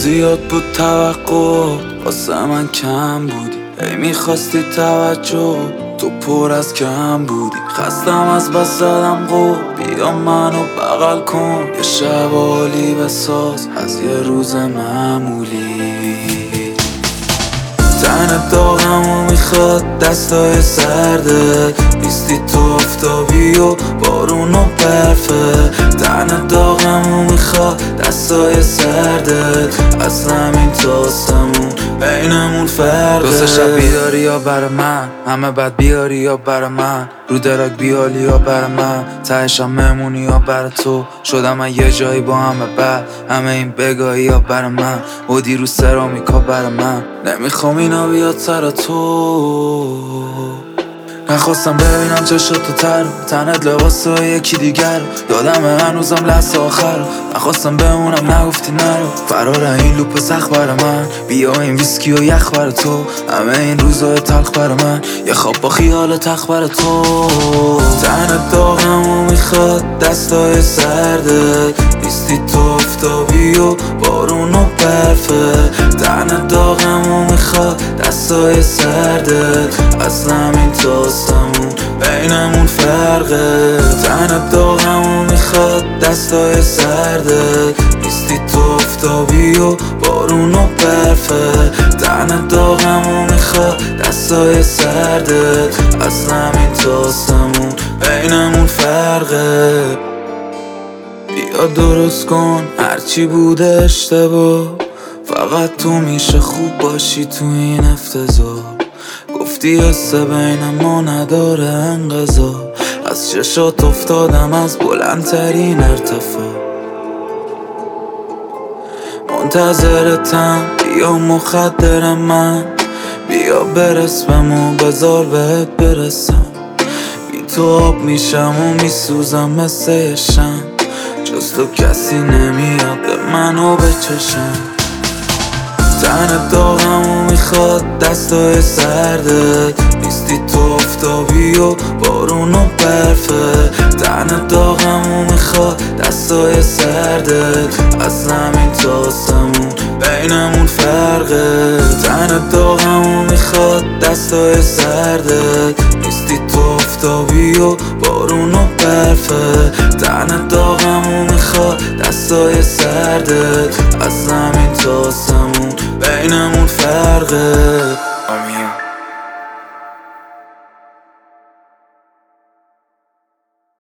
زیاد بود توقع واسه من کم بودی، ای میخواستی توجه تو پر از کم بودی. خستم از بس زدم قول بیا منو بغل کن، یه شب عالی بساز از یه روز معمولی. تنت داغمو میخواد دستای سرده، نیستی تو آفتابی و بارون و برفه. تنت داغمو میخواد دستای سرده، از زمین تا آسمون بینمون فرقه. دو سه شب بیداری یا برا من، همه بد بیاری یا برا من، رو درک بیالی یا برا من، تهشم مهمونی یا برا تو. شدم من یه جایی با همه بد، همه این بگاهی یا برا من، بودی رو سرامیکا برا من. نمیخوام اینا بیاد سر تو، نخواستم ببینم چشاتو تر، تنت لباس یکی دیگر. یادم هنوزم لحظه آخر، نخواستم بمونم نگفتی نرو. فرار این لوپ سخت برا من، بیا این ویسکی و یخ برا تو، همه این روزای تلخ برا من، یه خواب با خیال تخت برا تو. تنت داغمو میخواد دستای سرده، نیستی تو آفتابی و بارون و برفه. تنت داغمو میخواد دستای سرده، از زمین تا آسمون بینمون فرقه. تنت داغمو میخواد دستای سرده، نیستی تو آفتابی و بارون و برفه. تنت داغمو میخواد دستای سرده، از زمین تا آسمون بینمون فرقه. بیا درست کن هرچی بوده اشتباه، فقط تو میشه خوب باشی تو این افتضاح. گفتی حس بین ما نداره انقضا، از چشات افتادم از بلندترین ارتفاع. منتظرتم بیا مخدر من، بیا برس بمو بذار بهت برسم. بی تو آب میشم و میسوزم مثل شم، جز تو کسی نمیاد به منو بچشم. تنت داغمو میخواد دستای سرده، نیستی تو آفتابی و بارون و برفه. تنت داغمو میخواد دستای سرده، از زمین تا آسمون بینمون فرقه. تنت داغمو میخواد دستای سرده، نیستی تو آفتابی و بارون و برفه. تنت داغمو میخواد دستای سرده، از زمین تا آسمون بینمون فرقه.